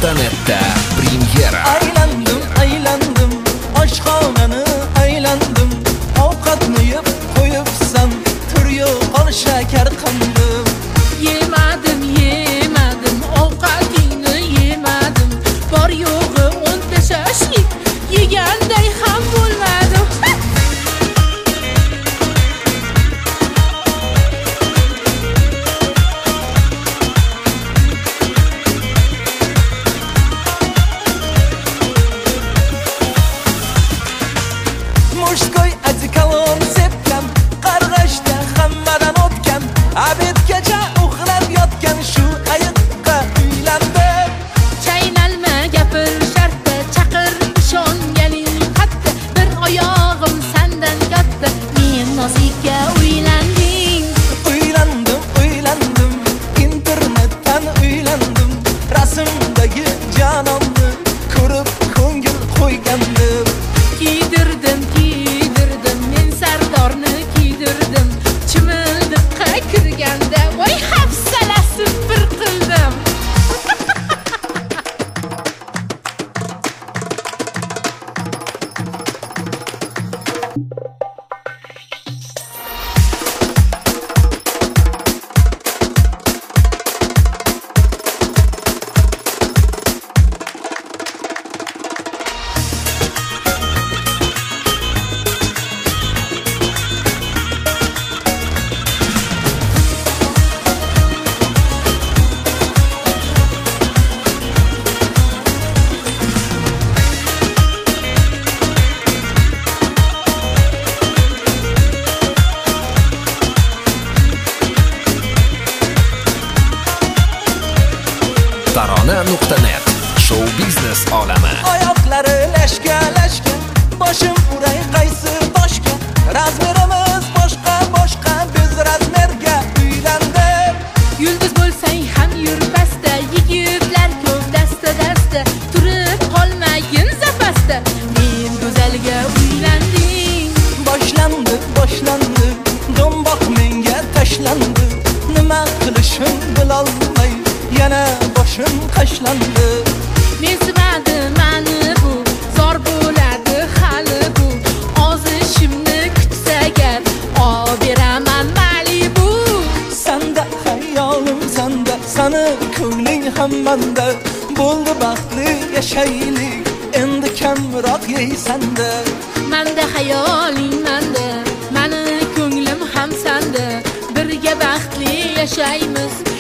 tarona.netda premyera. Aylandim oshxonani aylandim, ovqatni yeb qo'yibsan, tur yo'q qol shakar qandim. Yemadim ovqatingni yemadim, bor yo'g'i 10 ta shashlik yeganday ham bo'lmadim. Mushkoy adikalon sepgan, qarg'ashda hammadan o'tgan, abedgacha uxlab yotgan shu ayiqqa uylandim. Chaynalma gapir shartta, chaqir ishonganing qatta, bir oyog'im sandan katta, men nozikka uylanding. Uylandim, internetdan uylandim, rasmdagi jonomni ko'rib ko'ngil qo'ygandim. Kiydirdim, men sardorni kiydirdim, chimildiqqa kirganda voy hafsalasi bir qildim. Tarona.net show biznes olami. Oyoqlari lashka, boshim uray qaysi toshga, razmerimiz boshqa, biz razmerga uylandim. Yulduz bo'lsang ham yur pasta, yigitlar ko'p dasta, turib qolmagin zapasta, men go'zalga uylanding. Boshlandi, do'mboq menga tashlandi, nima qilishim bilolmay yana boshim qashlandi. Mensimadi mani bu, zor bo'ladi hali bu, ozishimni kutsa agar, beraman Malibu. Sanda hayolim sanda, sani ko'ngling ham manda, bo'ldi baxtli yashaylik, endi kamroq yeysanda. Manda hayoling manda, mani ko'nglim ham sanda, birga baxtli yashaymiz.